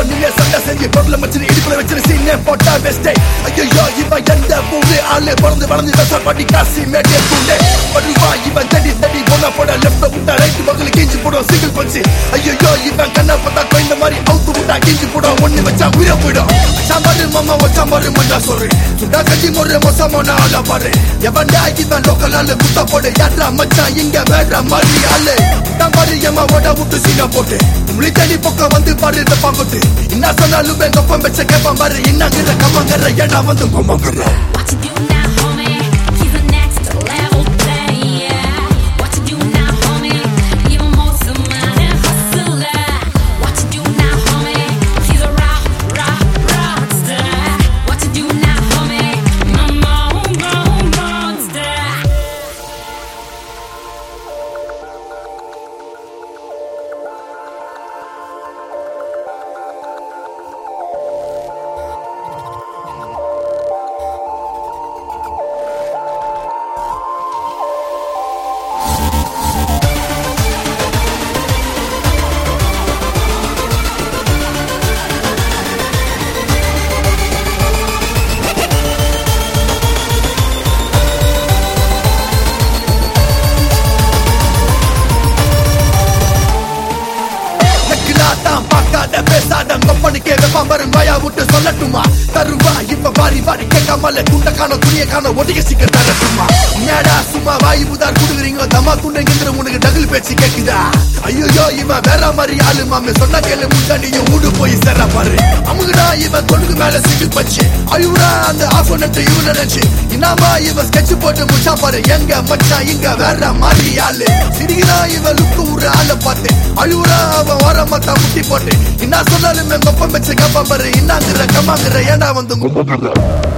நீங்க சண்டை செஞ்சு பொருளை வச்சு இடுப்புல வச்சு சீனே போட்டா பெஸ்டே ஐயோ இவன் எந்த ஊரு ஆளு பிறந்து வளர்ந்து வெசால் பாட்டி காசி மேட்டே தூண்டே வருவா இவன் தடி தடி போனா போட லெப்ட் விட்டா ரைட் பக்கத்துல கிஞ்சி போடும் சிங்கிள் பஞ்சு ஐயோ இவன் கண்ணை பார்த்தா கோயந்த மாதிரி அவுத்து விட்டா கிஞ்சி போடும் ஒண்ணு வச்சா உயிரை போயிடும் சாம்பாரு மாமா வச்சாம்பாரு மண்டா சொல்று சுண்டா கஞ்சி முறை மோசமான ஆளா பாரு எவன்டா இவன் லோக்கல் ஆளு குத்தா போடு யாரா மச்சான் இங்க வேற மாதிரி ஆளு சாம்பாரு ஏமா ஓட விட்டு சீனா போட்டு முழி தடி பக்கம் வந்து பாரு பாங்கொட்டு என்ன சொன்னாலும் கொப்பம் வச்ச கேப்பான் பாரு என்னங்கிற கம்மங்கிற ஏன்னா வந்து கொம்பங்கிற கம்பெனிக்கே வெப்பாம்பரும் வாயா விட்டு சொல்லட்டுமா தருவா இப்ப வாரி வாரி கேட்காமல துண்ட காண துணிய காண ஒட்டிக்க சீக்கிரம் தரட்டுமா நேடா சும்மா வாயு புதார் குடுக்குறீங்க தம்மா துண்டைங்கிற உனக்கு டகுல் பேச்சு கேக்குதா ஐயோ இவன் வேற மாதிரி ஆளு மாமே சொன்ன கேளு முன்னாடியும் ஊடு போய் சேர பாரு அமுகுடா இவன் தொடுக்கு மேல சிங்கிள் பச்சு அழுவுடா அந்த ஆஃப் நட்டு இவன் நினைச்சு இன்னாமா இவன் ஸ்கெட்ச் போட்டு முடிச்சா பாரு எங்க மச்சான் இங்க வேற மாதிரி ஆளு சிரிக்கிறா இவன் லுக்கு ஒரு ஆளை பார்த்து அழுவுடா அவன் ஓர மத்தா முட்டி போட்டு என்ன சொன்னாலும் கொப்பம் வச்சு கப்பா பாரு இன்னாங்கிற கம்மாங்கிற ஏண்டா வந்து